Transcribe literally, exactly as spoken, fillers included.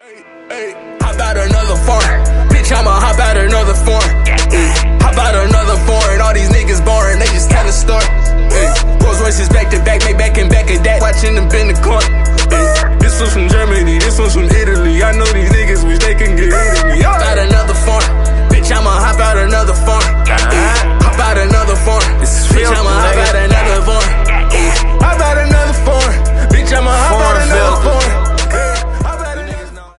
Hey, hey, hop out another foreign. Bitch, I'ma hop out another foreign. Hey, hop out another foreign. All these niggas boring, they just tell a story. Hey, Rolls Royces back to back, make back and back of that. Watching them bend the corner. Hey, this one's from Germany, this one's from Italy. I know these